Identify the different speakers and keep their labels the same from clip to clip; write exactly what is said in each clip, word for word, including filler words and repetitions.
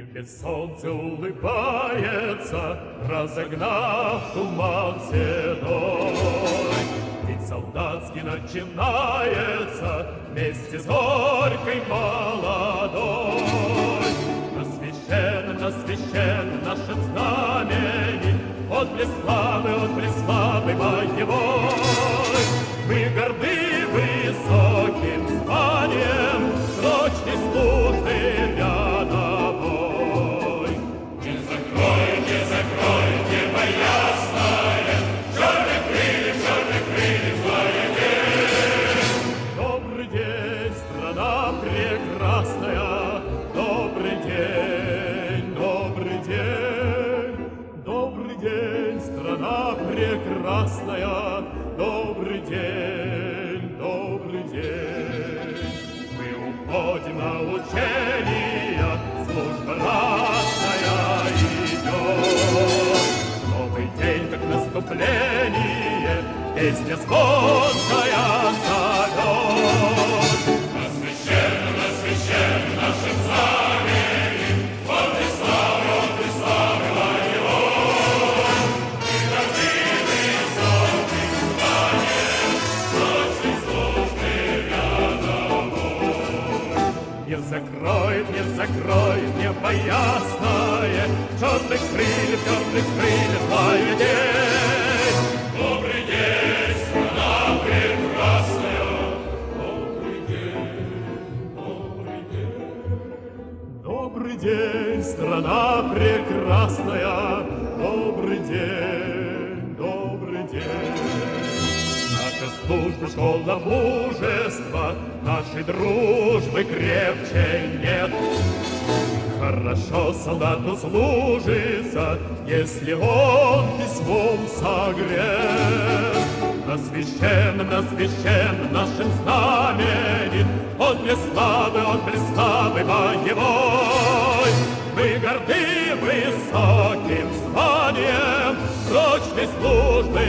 Speaker 1: Небе солнце улыбается, разогнав туман седой. День солдатский начинается вместе с горькой молодой. На священном, на священном нашем знамени отблеск славы, отблеск славы боевой. Мы горды высоким званием срочной службы рядовой.
Speaker 2: Не закрой, не закрой небо ясное, черных крыльев, черных крыльев злая день.
Speaker 1: Добрый день, страна прекрасная, добрый день, добрый день, добрый день, страна прекрасная, добрый день, добрый день. Мы уходим на учения, служба ратная идет. Новый день, как наступление, песня звонкая зовет.
Speaker 2: На священном, на священном нашем знамени отблеск славы, отблеск славы боевой. Мы горды высоким званием срочной службы рядовой.
Speaker 1: Не закроет, не закроет небо ясное, черных крыльев, черных крыльев злая день.
Speaker 2: Добрый день, страна прекрасная, добрый день, добрый день.
Speaker 1: Добрый день, страна прекрасная, добрый день, добрый день. Наша служба, школа мужества, нашей дружбы крепче нет. Хорошо солдату служится, если он письмом согрет. На священном, на священном нашем знамени отблеск славы, отблеск славы боевой. Мы горды высоким званием срочной службы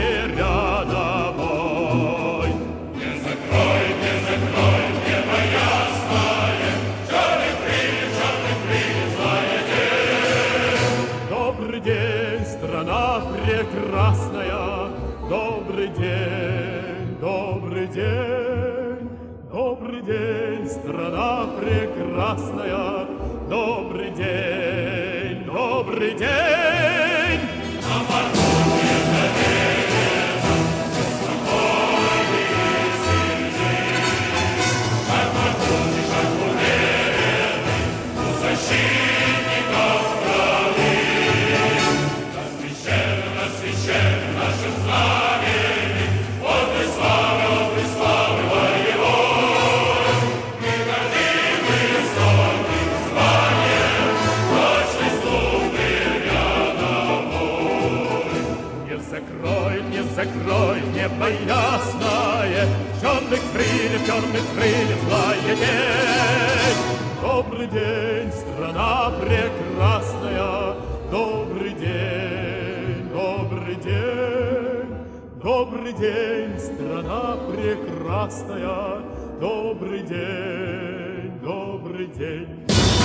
Speaker 1: рядовой.
Speaker 2: Не закрой, не закрой небо ясное, черных крыльев, черных крыльев злая день.
Speaker 1: Добрый день, страна прекрасная, добрый день, добрый день, добрый день, страна прекрасная, добрый день, добрый день.
Speaker 2: Нам Аркадия доверена, спокойный сильный. Шаг могучий, шаг уверенный, у защитников страны. На священном, на священном нашем знамени отблеск славы, отблеск славы боевой. Мы горды высоким званием срочной службы рядовой.
Speaker 1: Не закроет, не закроет небо ясное, черных крыльев, черных крыльев злая день. Добрый день, страна прекрасная, добрый день, добрый день, добрый день, страна прекрасная, добрый день, добрый день.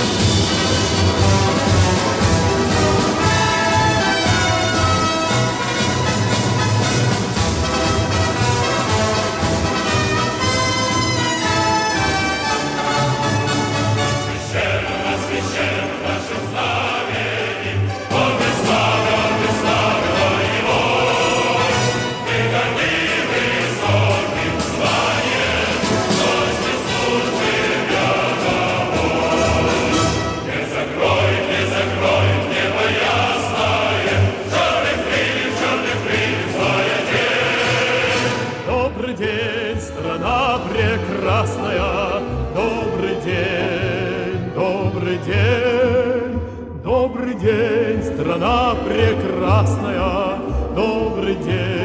Speaker 2: Священном, на священном нашем знамени отблеск славы, отблеск славы боевой. Мы горды высоким званием срочной службы рядовой. Не закрой, не закрой небо ясное, черных крыльев, черных крыльев злая день.
Speaker 1: Добрый день, страна прекрасная, добрый день, добрый день, добрый день, страна прекрасная, добрый день.